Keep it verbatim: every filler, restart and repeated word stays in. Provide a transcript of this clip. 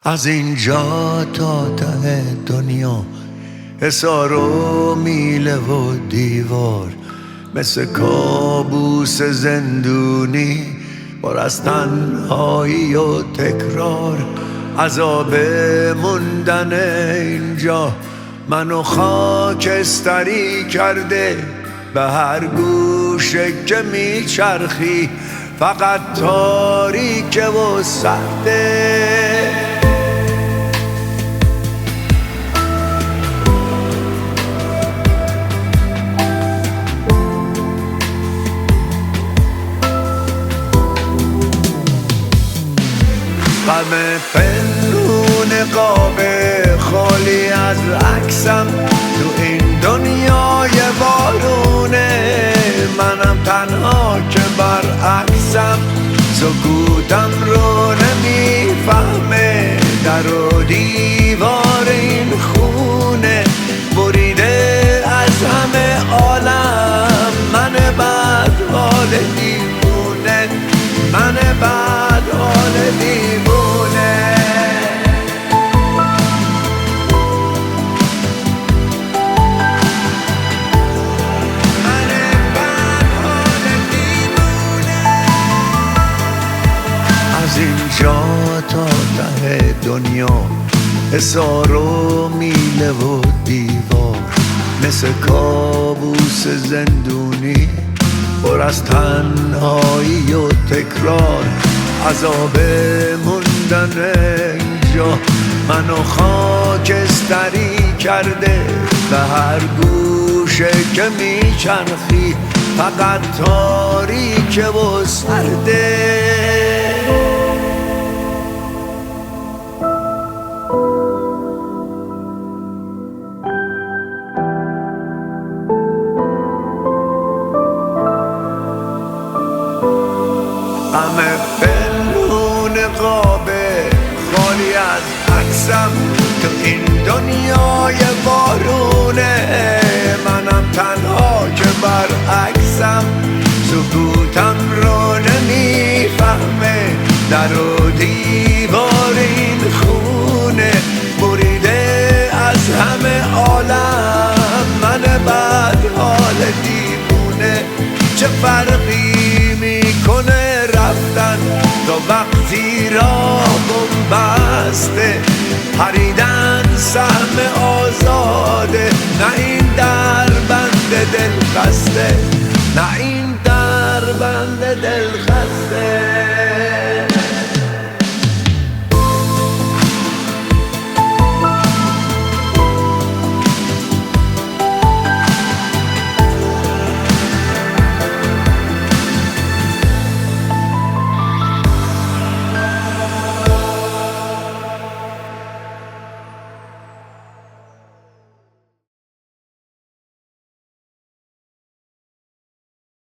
از اینجا تا ته دنیا حصار و میله و دیوار، مثل کابوس زندونی پر از تنهایی و تکرار. عذاب موندن اینجا منو خاکستری کرده، به هر گوشه که میچرخی فقط تاریکه و سرده. غم پنهون قاب خالی از عکسم تو این دنیای بارونه، منم تنها که برعکسم، سکوتم رو نمیفهمه، در و دیوار این خونه بریده از همه عالم. من بد حال دیوونه، من بد حال دیوونه. از اینجا تا ته دنیا حصار و میله و دیوار، مثل کابوس زندونی پر از تنهایی و تکرار. عذاب موندن اینجا منو خاکستری کرده، به هر گوشه که میچرخی فقط تاریکه و سرده. غم پنهون قاب خالی از عکسم تو این دنیای بارونه، منم تنها که برعکسم، سکوتم رو نمیفهمه، در و دیوار این خونه بریده از همه عالم. من بد حال دیوونه، چه فرقی میکنه رفتن تا وقتی راه بسته، پریدن سهم آزاده، نه این در بند دل خسته، نه این در بند دل خسته.